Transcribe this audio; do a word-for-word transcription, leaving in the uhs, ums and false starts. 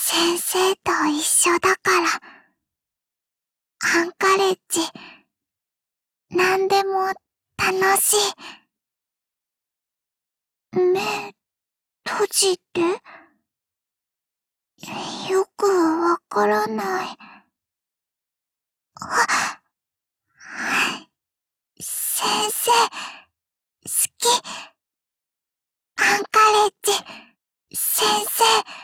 先生と一緒だから、アンカレッジ、なんでも楽しい。目、閉じて。よくわからない。あ、先生、好き。アンカレッジ、先生。